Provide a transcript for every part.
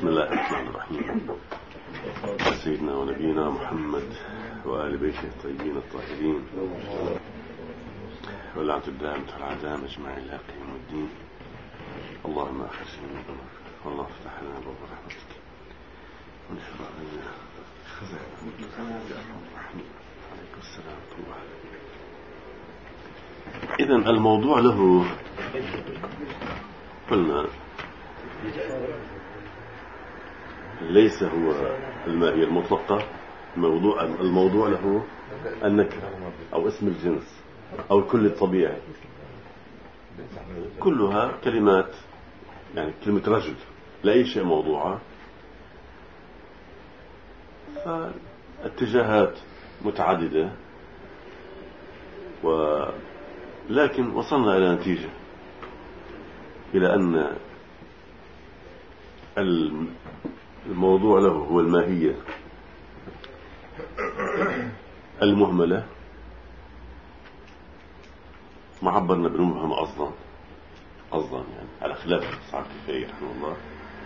بسم الله الرحمن الرحيم. سيدنا ونبينا محمد وآل بيته الطيبين الطاهرين واللعنة الدائمة على الأعداء أجمعين إلى قيام الدين. اللهم أخرجنا من ذنوبنا والله افتح لنا أبواب رحمتك ونشر علينا خزائن الرحمن. عليكم السلام ورحمة الله. إذن الموضوع له قلنا ليس هو الماهية المطلقة. الموضوع له النكرة أو اسم الجنس أو الكل الطبيعي، كلها كلمات، يعني كلمة رجل لا أي شيء موضوعة. فاتجاهات متعددة، ولكن وصلنا إلى نتيجة، إلى أن الموضوع له هو الماهية المهملة، معبرنا بالمبهم قصدا يعني على خلاف صاحب الكفاية رحمه الله.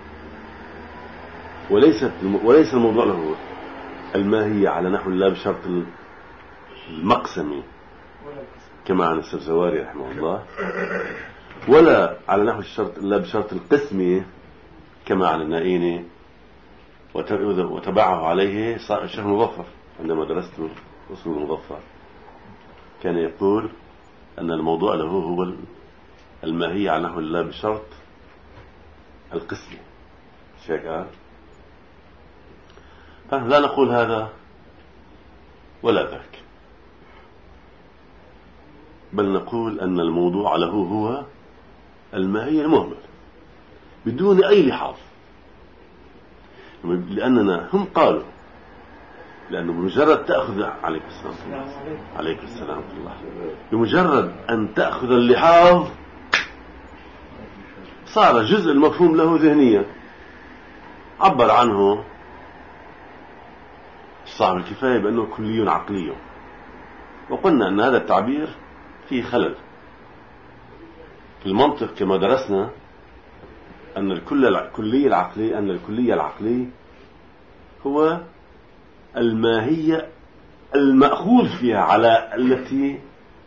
وليس الموضوع له الماهية على نحو لا بشرط المقسمي كما عن السبزواري رحمه الله، ولا على نحو الشرط لا بشرط القسمي كما عن النائيني وتبعه عليه الشيخ المظفر. عندما درست أصول المظفر كان يقول أن الموضوع له هو الماهية على نحو لا بشرط القسمي. شيء لا نقول هذا ولا ذاك، بل نقول أن الموضوع له هو الماهية المهمل بدون أي لحاظ، لأننا هم قالوا لأنه بمجرد تأخذ عليك السلام الله، بمجرد أن تأخذ اللحاظ صار جزء المفهوم له ذهنيا، عبر عنه صاحب الكفاية بأنه كلي عقلي، وقلنا أن هذا التعبير فيه خلل في المنطق كما درسنا، أن الكلية العقلي هو الماهية المأخوذ فيها على التي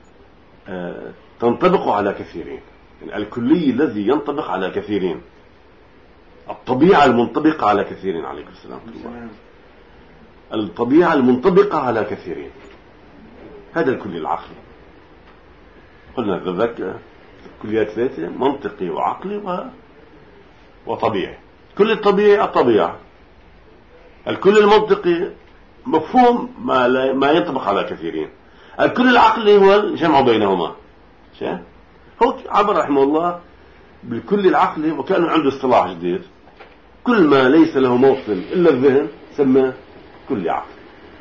تنطبق على كثيرين، يعني الكلي الذي ينطبق على كثيرين، الطبيعة المنطبقة على كثيرين. عليكم السلام ورحمة الله. الطبيعة المنطبقة على كثيرين، هذا الكلي العقلي. قلنا ذلك كليات ثلاثة: منطقي وعقلي وطبيعي. كل الطبيعي الطبيعة، الكل المنطقي مفهوم ما ينطبق على كثيرين، الكل العقلي هو الجمع بينهما. هو عبر رحمه الله بالكل العقلي وكأنه عنده اصطلاح جديد: كل ما ليس له موطن إلا الذهن سماه كل عقل.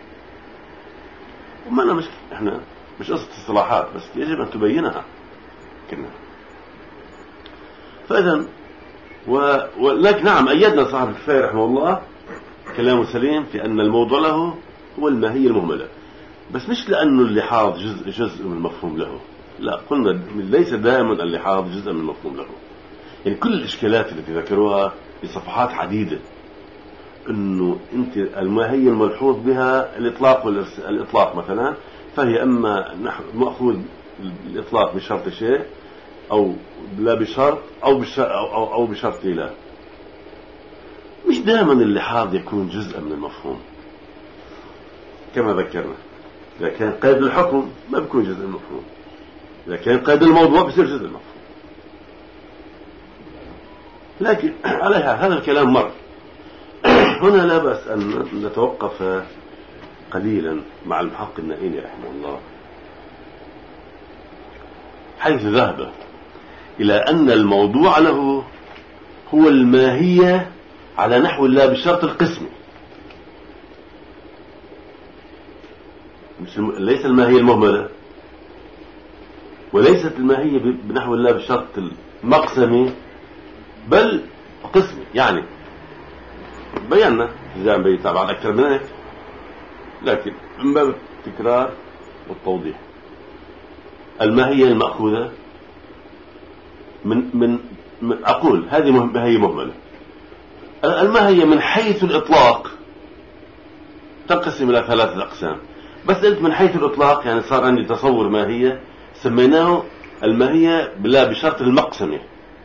وما أنا إحنا مش قصة اصطلاحات، بس يجب أن تبينها كنا. فإذا ولكن نعم أيدنا صاحب الكفاية رحمه الله كلامه سليم في أن الموضوع له هو الماهية المهملة، بس مش لأنه اللحاظ جزء من المفهوم له، لا، قلنا ليس دائما اللحاظ جزء من المفهوم له. يعني كل الإشكالات التي ذكروها في صفحات عديدة، أنه أنت الماهية الملحوظ بها الإطلاق مثلا، فهي أما مأخوذ الإطلاق بشرط شيء أو لا بشرط أو بشرط لا. مش دائما اللحاظ يكون جزء من المفهوم كما ذكرنا. إذا كان قيد الحكم ما بيكون جزء من المفهوم، إذا كان قيد الموضوع بيصير جزء من المفهوم. لكن عليها هذا الكلام مر. هنا لا بأس أن نتوقف قليلا مع المحقق النائيني رحمه الله، حيث ذهب إلى أن الموضوع له هو الماهية على نحو لا بشرط القسم، ليس الماهية المهملة، وليست الماهية بنحو لا بشرط المقسمي، بل قسمي. يعني بينا إذا بيت بعد أكثر من هيك، لكن من باب التكرار والتوضيح. الماهية المأخوذة من أقول هذه ماهية مهملة، الماهية من حيث الإطلاق تنقسم إلى 3 أقسام. بس قلت من حيث الإطلاق يعني صار عندي تصور ماهية سميناه الماهية لا بشرط المقسمة.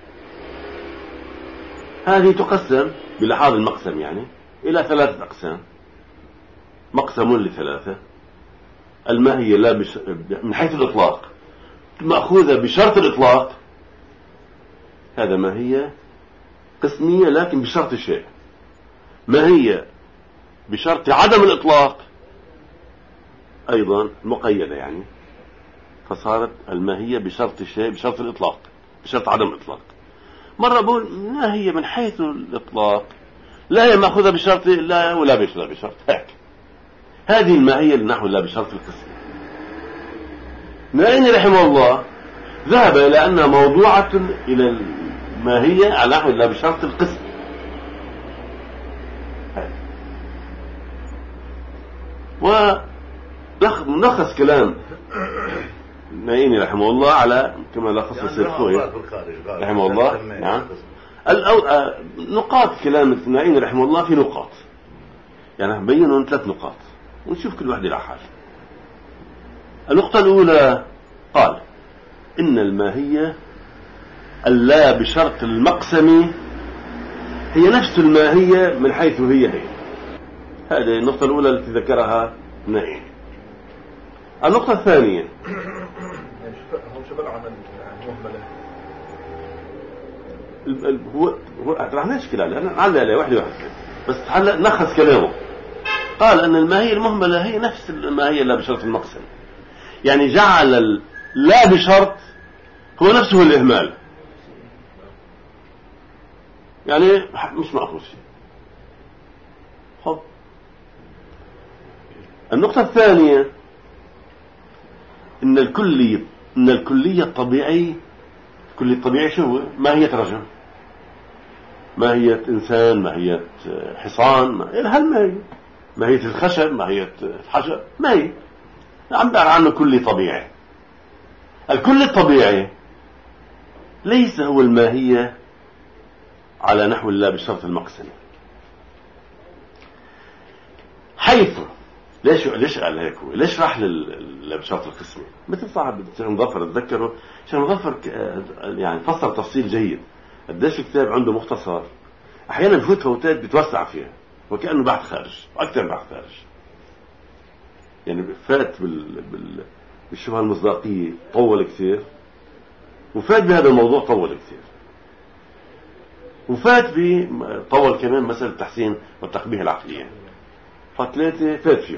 هذه تقسم بلحاظ المقسم يعني إلى 3 أقسام. مقسم ل3. الماهية لا من حيث الإطلاق مأخوذة بشرط الإطلاق، هذا ماهية قسمية لكن بشرط شيء. ماهية بشرط عدم الإطلاق أيضا مقيدة يعني، فصارت الماهية بشرط شيء بشرط الإطلاق بشرط عدم الإطلاق. مرة بقول ماهية من حيث الإطلاق لا هي مأخوذة بشرط لا ولا بشرط هيك. هذه الماهية اللي نحو لا بشرط القسم. نائني رحمه الله ذهب إلى أنها موضوعة إلى الماهية على نحو لا بشرط القسم. ونلخص كلام نائني رحمه الله على كما لخص السيد خوي رحمه الله. نعم. نقاط كلام نائني رحمه الله في نقاط يعني هنبينهم 3 نقاط ونشوف كل واحدة على حال. النقطة الأولى قال إن الماهية اللا بشرط المقسم هي نفس الماهية من حيث هي. هذه النقطة الأولى التي ذكرها نائم. النقطة الثانية هو راح نشكل عليه نعلق عليه واحدة بس هلا نلخص كلامه. قال أن الماهية المهملة هي نفس الماهية لا بشرط المقسم، يعني جعل لا بشرط هو نفسه الإهمال، يعني مش مأخوذ شيء. النقطة الثانية إن الكلية الطبيعي كل الطبيعي شو ماهية رجل، ماهية إنسان، ماهية حصان، ماهية الخشب، ماهية الحجر، ماهية عم بقى عنه كلي طبيعي. الكل الطبيعي ليس هو الماهية على نحو الله بشرط المقسم. حيث ليش قال هيك؟ ليش راح بشرط القسم؟ مثل صاحب الشيخ مظفر تذكروا الشيخ مظفر يعني فسر تفصيل جيد. قديش الكتاب عنده مختصر احيانا بفوت فوتات بتوسع فيها وكأنه بحث خارج واكثر بحث خارج، يعني فات بالشبهة المصداقية طول كثير، وفات بهذا الموضوع طول كثير، وفات طول كمان مسألة التحسين والتقبيح العقلية، فثلاثة فات فيهم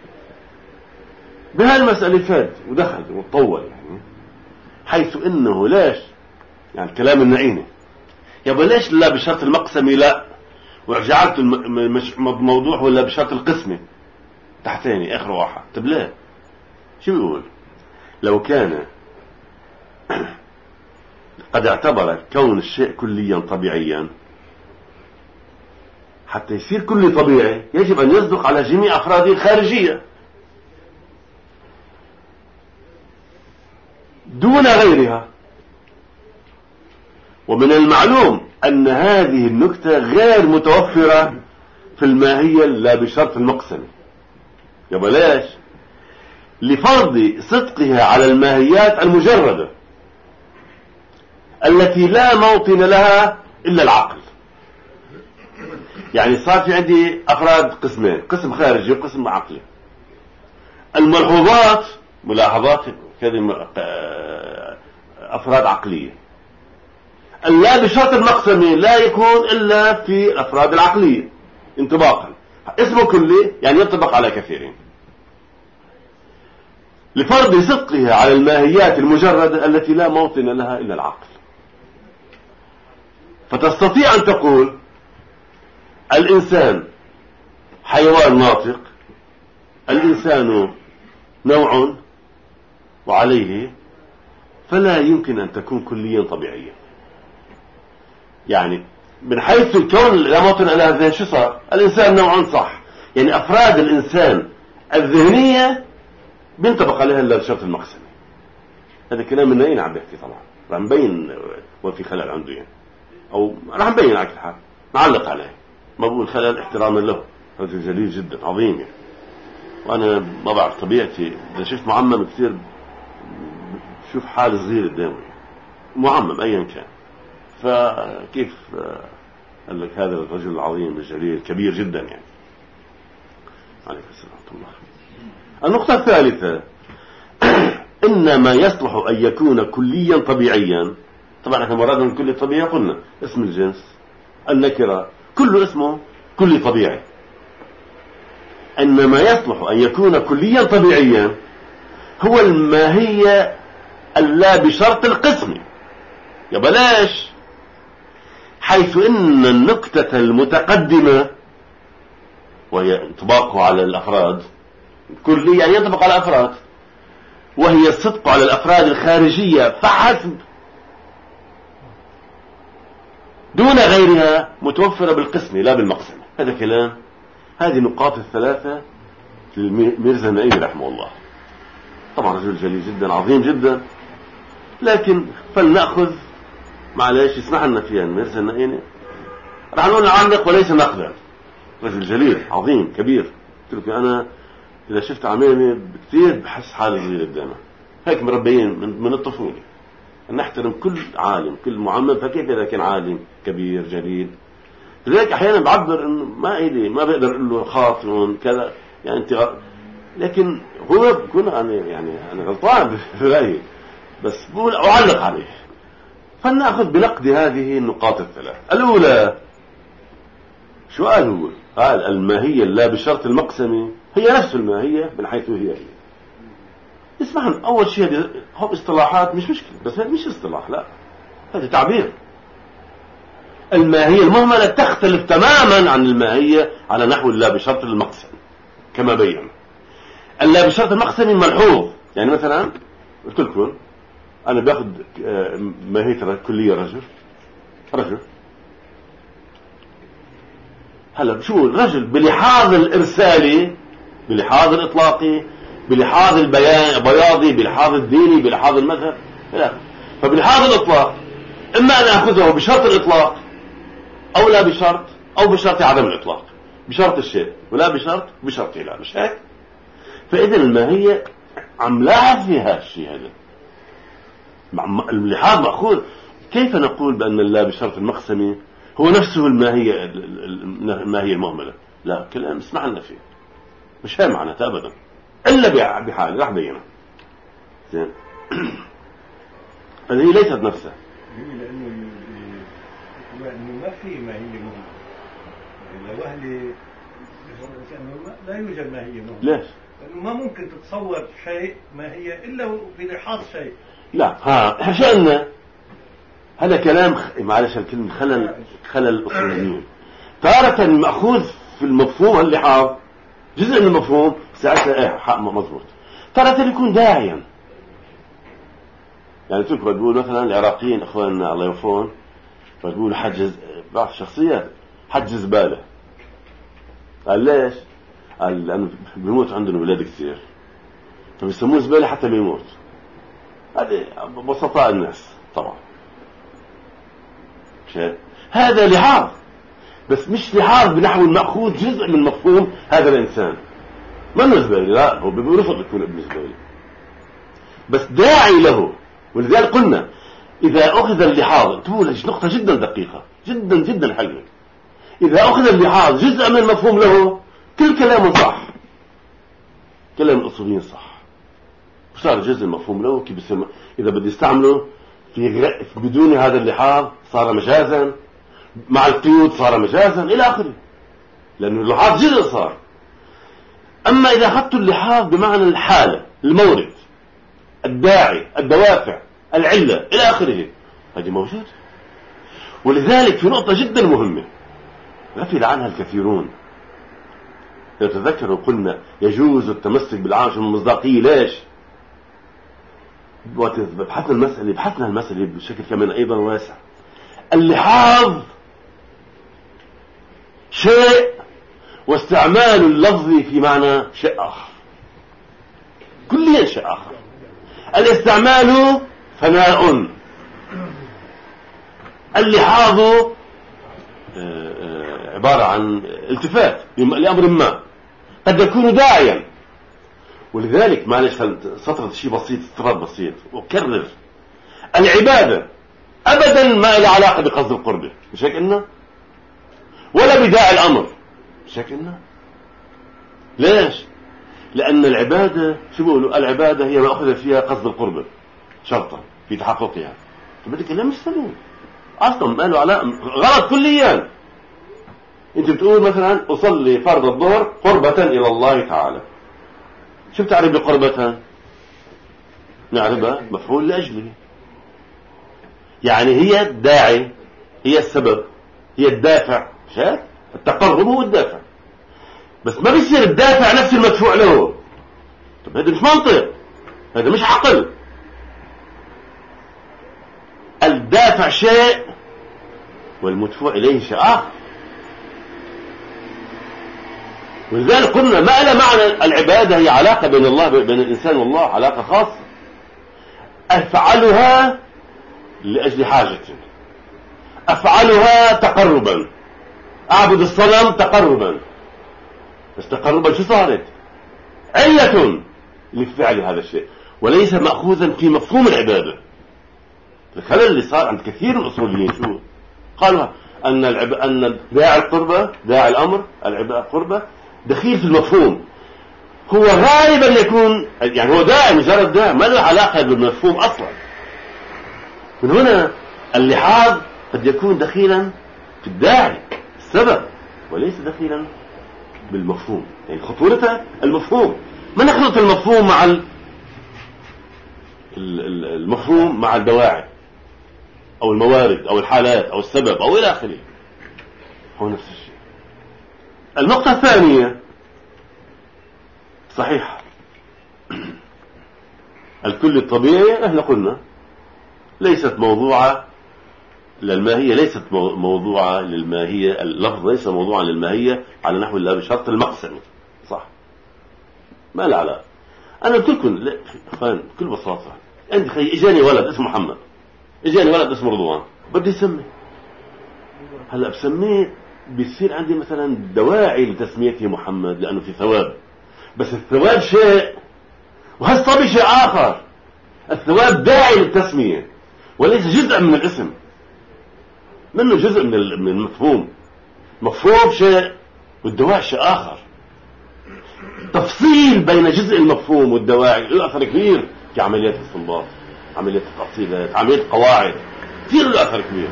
بهالمسألة فات ودخل وطول يعني. حيث انه ليش يعني كلام النعيمي يبقى ليش لا بشرط المقسم لا وجعلت الموضوع ولا بشرط القسمة تحتاني اخر واحد؟ طب لا شو بيقول؟ لو كان قد اعتبر كون الشيء كليا طبيعيا حتى يصير كلي طبيعي يجب أن يصدق على جميع أفراده الخارجية دون غيرها. ومن المعلوم أن هذه النكتة غير متوفرة في الماهية لا بشرط المقسم. يبقى ليش؟ لفرض صدقها على الماهيات المجردة التي لا موطن لها إلا العقل. يعني صار في عندي أفراد قسمين، قسم خارجي وقسم عقلي. الملحوظات ملاحظات كلمة أفراد عقلية. اللا بشرط المقسم لا يكون إلا في الأفراد العقلية انطباقا، اسمه كلي يعني ينطبق على كثيرين. لفرض صدقها على الماهيات المجردة التي لا موطن لها إلا العقل. فتستطيع أن تقول الإنسان حيوان ناطق، الإنسان نوع وعليه، فلا يمكن أن تكون كليا طبيعيا. يعني من حيث الكون لا موطن لها الذهن شو صار؟ الإنسان نوع صح، يعني أفراد الإنسان الذهنية بينطبق عليها إلا الشرط المقسمي. هذا كلام من أين عم بيحكي؟ طبعا راح نبين وفي خلل عنده يعني، أو راح نبين على كل حال نعلق عليه. ما بقول خلل احتراما له، رجل جليل جدا عظيم يعني. وأنا ما بعرف طبيعتي إذا شفت معمم كثير شوف حال صغير قدامي معمم أيا كان. فكيف قال لك هذا الرجل العظيم الجليل كبير جدا يعني. عليه السلام ورحمة الله. النقطة الثالثة إنما يصلح أن يكون كليا طبيعيا. طبعا احنا مرادنا من كل طبيعي قلنا اسم الجنس النكرة كله اسمه كلي طبيعي. إنما يصلح أن يكون كليا طبيعيا هو الماهية اللا بشرط القسم. يا بلاش، حيث إن النكتة المتقدمة وهي انطباقه على الأفراد كلي يعني ينطبق على الأفراد، وهي الصدق على الأفراد الخارجية فحسب دون غيرها متوفرة بالقسم لا بالمقسم. هذا كلام، هذه نقاط الثلاثة للميرزا النائمي رحمه الله. طبعا رجل جليل جدا عظيم جدا، لكن فلنأخذ معلش يسمح لنا فيها الميرزا النائمي راح نقول نعلق وليس نقدا. رجل جليل عظيم كبير. قلت لك أنا إذا شفت عمامي كثير بحس حالي صغير قدامه. هيك مربيين من الطفولة نحترم كل عالم كل معمم، فكيف إذا كان عالم كبير جليل. لذلك أحيانا بعبر إنه ما بقدر أقول له خاطئ كذا يعني أنت لكن هو بكون أنا غلطان في رأيي، بس بقول أعلق عليه. فلنأخذ بنقد هذه النقاط الثلاث. الأولى شو قال الماهية لا بشرط المقسم هي نفس الماهية من حيث هي. اسمعنا أول شيء هم اصطلاحات مش مشكلة، بس هذا مش اصطلاح، لا هذا تعبير. الماهية المهملة تختلف تماما عن الماهية على نحو لا بشرط المقسم كما بيّن. اللا بشرط المقسم ملحوظ. يعني مثلا قلت لكم أنا باخذ ماهية كلية رجل هلا شو الرجل بلحاظ الإرسالي بلحاظ الإطلاقي بلحاظ البياضي بلحاظ الديني بلحاظ المذهب. فبلحاظ الإطلاق إما أن أخذه بشرط الإطلاق أو لا بشرط أو بشرط عدم الإطلاق، بشرط الشيء ولا بشرط لا، مش هيك؟ فإذا الماهية عم لاحظ فيها الشيء هذا اللحاظ مأخوذ. كيف نقول بأن لا بشرط المقسمي هو نفسه الماهية المهملة؟ لا، كلام اسمع لنا فيه مش هي معناتها أبدا إلا بحال راح بينا زين. هذه ليست نفسها لأنه ما في ماهية مهمة. لو أهلي لا يوجد ماهية مهمة. ليش؟ لأنه ما ممكن تتصور شيء ماهية إلا بلحاظ شيء. لا شأننا هذا كلام معلش الكلمة خلل الأصوليين. تارة مأخوذ في المفهوم اللحاظ جزء من المفهوم ساعتها حق مضبوط. تارة يكون داعيا. يعني تذكر تقول مثلا العراقيين اخواننا الله يوفقهم فتقول حجز بعض الشخصيات حجز زباله. قال ليش؟ قال لانه بيموت عندنا اولاد كثير فبيسموه زباله حتى بيموت. هذه بسطاء الناس طبعا. هذا لحاظ بس مش لحاظ بنحو المأخوذ جزء من مفهوم هذا الانسان. ما انه زباله، لا هو بيرفض يكون ابن زباله بس داعي له. ولذلك قلنا إذا أخذ اللحاظ تقول نقطة جدا دقيقة جدا جدا حلوة. إذا أخذ اللحاظ جزء من المفهوم له كل كلامه صح، كلام الأصوليين صح وصار جزء المفهوم له. كيف بسمى إذا بدي استعمله بدون هذا اللحاظ صار مجازا، مع القيود صار مجازا إلى آخره، لأنه اللحاظ جزء صار. أما إذا أخذت اللحاظ بمعنى الحالة المورد الداعي الدوافع العلة إلى آخره هذه موجود. ولذلك في نقطة جدا مهمة غفل عنها الكثيرون. يتذكروا قلنا يجوز التمسك بالعاشر من المصداقية. ليش؟ بحثنا المسألة بشكل كمان أيضا واسع. اللحاظ شيء واستعمال اللفظ في معنى شيء آخر، كليا شيء آخر. الاستعمال فناء، اللحاظ عبارة عن التفات لأمر ما، قد يكون داعيا. ولذلك معلش سطرت شيء بسيط، استطراد بسيط وكرر: العبادة أبدا ما لها علاقة بقصد القربة، مش هيك إنه؟ ولا بداعي الأمر، مش هيك إنه؟ ليش؟ لأن العبادة شو بيقولوا؟ العبادة هي ما أخذ فيها قصد القربة شرطا في تحققها. فبدك كلام مش سليم أصلا، ما له علاقة، غلط كليا. أنت بتقول مثلا أصلي فرض الظهر قربة إلى الله تعالى. شو بتعرف بقربة؟ نعرفها مفعول لأجله، يعني هي الداعي، هي السبب، هي الدافع. شايف؟ التقرب هو الدافع، بس ما بيصير الدافع نفس المدفوع له. طب هذا مش منطق، هذا مش عقل. الدافع شيء والمدفوع إليه شيء آخر. ولذلك قلنا ما له معنى العبادة هي علاقة بين الله، بين الإنسان والله، علاقة خاصة أفعلها لأجل حاجة، أفعلها تقربا، أعبد الصنم تقربا. بس تقربا شو صارت؟ علة لفعل هذا الشيء، وليس مأخوذا في مفهوم العبادة. الخلل اللي صار عند كثير من الأصوليين شو قالوا؟ أن داعي القربة، داعي الأمر، العبادة قربة دخيل في المفهوم. هو غالبا يكون يعني هو داعي، مجرد داعي، ما له علاقة بالمفهوم أصلا. من هنا اللحاظ قد يكون دخيلا في الداعي السبب، وليس دخيلا بالمفهوم. يعني خطورته المفهوم، ما نخلط المفهوم مع المفهوم مع الدواعي أو الموارد أو الحالات أو السبب أو إلى آخره. هو نفس الشيء. النقطة الثانية، صحيح الكل الطبيعي احنا قلنا ليست موضوعة للماهية، ليست موضوعة للماهية، اللفظ ليس موضوعا للماهية على نحو الله بشرط المقسم، صح؟ ما له علاقة. أنا قلت لكم بكل بساطة، عندي خي إجاني ولد اسمه محمد، إجاني ولد اسمه رضوان، بدي أسمي. هلا بسميه بيصير عندي مثلا دواعي لتسميته محمد لأنه في ثواب، بس الثواب شيء وهالصبي شيء آخر. الثواب داعي للتسمية وليس جزء من الاسم، منه جزء من المفهوم. مفهوم شيء والدواعي شيء آخر. تفصيل بين جزء المفهوم والدواعي له أثر كبير في عمليات الاستنباط، عمليات التفصيلات، عمليات القواعد، كثير له أثر كبير.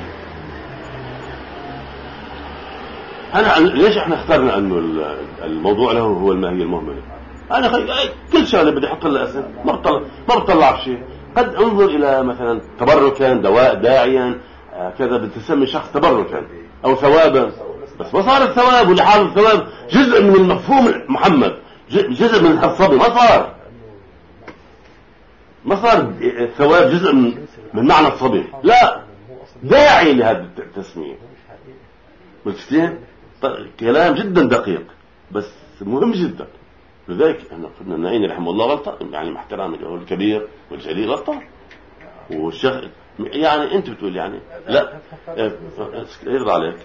ليش احنا اخترنا انه الموضوع له هو الماهية المهملة؟ انا كل شغله بدي احط لها اسم، ما بطلع بشيء. قد انظر الى مثلا تبركا، دواء، داعيا، كذا بتسمي شخص تبركا او ثوابا، بس ما صار الثواب ولحاظ الثواب جزء من المفهوم محمد، جزء من الصبي، ما صار الثواب جزء من معنى الصبي، لا، داعي لهذه التسمية. مفتين كلام جدا دقيق بس مهم جدا. لذلك احنا قلنا النعيمي رحمه الله غلطان، يعني مع احترامي له الكبير والجليل غلطان، والشيخ يعني انت بتقول يعني لا يرضى عليك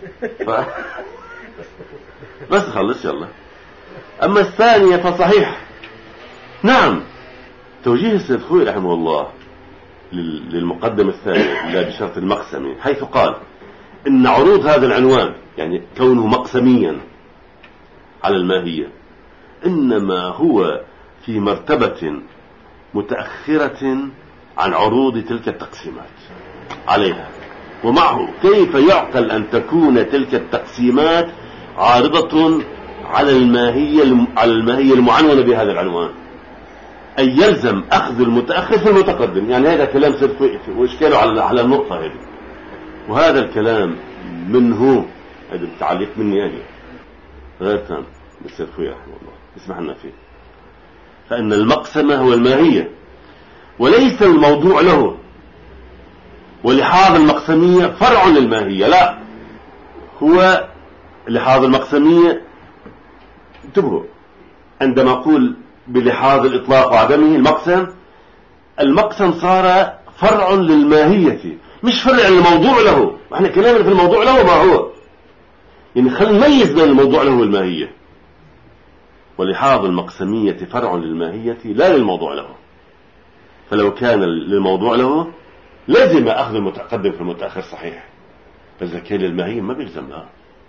بس خلص يلا. اما الثانية فصحيح، نعم، توجيه السيد خوي رحمه الله للمقدمة الثانية لا بشرط المقسمي، حيث قال إن عروض هذا العنوان يعني كونه مقسميا على الماهية إنما هو في مرتبة متأخرة عن عروض تلك التقسيمات عليها، ومعه كيف يعقل أن تكون تلك التقسيمات عارضة على الماهية المعنونة بهذا العنوان، أي يلزم أخذ المتأخر في المتقدم. يعني هذا كلام سيد وإشكاله على النقطة هذه، وهذا الكلام منه، هذا التعليق مني أنا غير تام بالسيد خوي رحمه الله، اسمح لنا فيه. فإن المقسمة هو الماهية وليس الموضوع له، ولحاظ المقسمية فرع للماهية، لا، هو لحاظ المقسمية. انتبهوا، عندما أقول بلحاظ الإطلاق وعدمه المقسم صار فرع للماهية، مش فرع الموضوع له. احنا كلامنا في الموضوع له ما هو، يعني خلينا نميز بين الموضوع له والماهية. ولحاظ المقسمية فرع للماهية لا للموضوع له. فلو كان للموضوع له لازم أخذ المتقدم في المتأخر صحيح، فإذا كان للماهية ما بيلزم لها.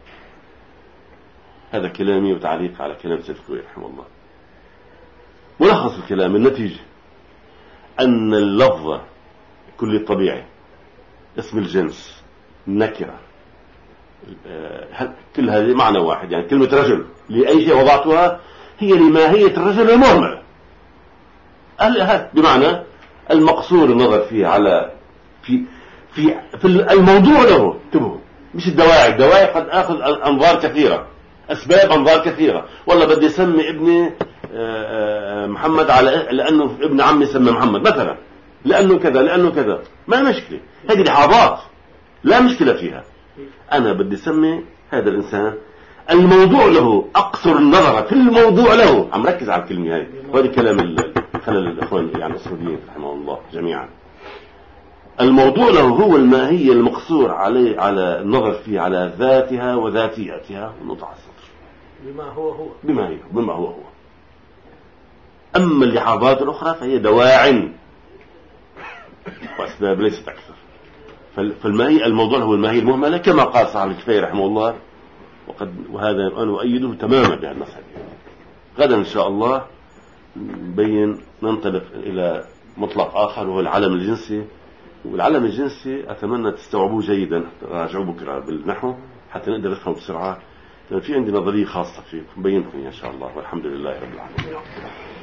هذا كلامي وتعليق على كلام سيد الخوي رحمه الله. ملخص الكلام النتيجة أن اللفظ كل الطبيعي، اسم الجنس، نكرة، كل هذه معنى واحد. يعني كلمة رجل لأي شيء وضعتها هي لماهية الرجل المهمل، بمعنى المقصور النظر فيه على في الموضوع له. انتبهوا، مش الدواعي قد اخذ انظار كثيرة، اسباب انظار كثيرة. والله بدي اسمي ابني محمد لانه ابن عمي سمى محمد مثلا، لانه كذا ما مشكلة، هذه لحظات لا مشكلة فيها. انا بدي اسمي هذا الانسان الموضوع له، اقصر النظر في الموضوع له. عم ركز على الكلمة هاي، وهذا كلام خلل الاخوان يعني السعوديين رحمه الله جميعا. الموضوع له هو الماهية المقصور على النظر فيه على ذاتها وذاتياتها ونقطة على السطر بما هو. أما اللحظات الأخرى فهي دواع وأسباب ليست أكثر. فالماهية الموضوع هو الماهية المهملة كما قال صاحب الكفاية رحمه الله، وهذا أنا أؤيده تماما بهذا المسألة. غدا إن شاء الله ننطلق إلى مطلق آخر وهو العلم الجنسي. والعلم الجنسي أتمنى تستوعبوه جيدا، راجعوا بكرة بالنحو حتى نقدر نفهم بسرعة. في عندي نظرية خاصة فيه، بينكم إن شاء الله، والحمد لله رب العالمين.